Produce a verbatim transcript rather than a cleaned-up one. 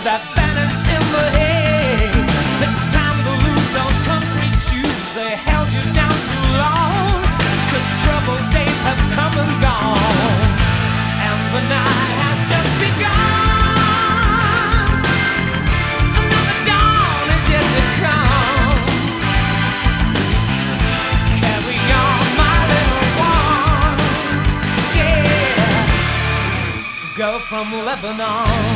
that vanished in the haze. It's time to lose those concrete shoes. They held you down too long. 'Cause trouble's days have come and gone, and the night has just begun. Another dawn is yet to come. Carry on, my little one. Yeah, girl from Lebanon.